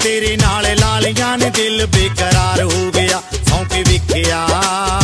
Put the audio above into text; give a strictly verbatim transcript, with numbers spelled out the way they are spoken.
तेरे नाल लालियां ने दिल बेकरार हो गया, सौं के वेखिया